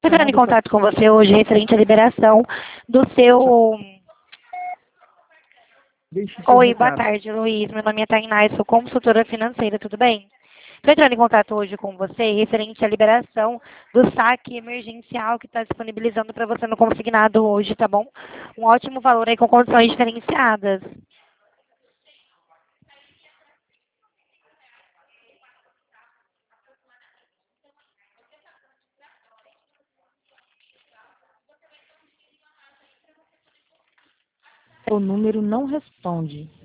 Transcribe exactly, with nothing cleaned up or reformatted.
Estou entrando em contato com você hoje referente à liberação do seu... Deixe seu Oi, boa recado. tarde, Luiz. Meu nome é Tainá, eu sou consultora financeira, tudo bem? Estou entrando em contato hoje com você referente à liberação do saque emergencial que está disponibilizando para você no consignado hoje, tá bom? Um ótimo valor aí com condições diferenciadas. O número não responde.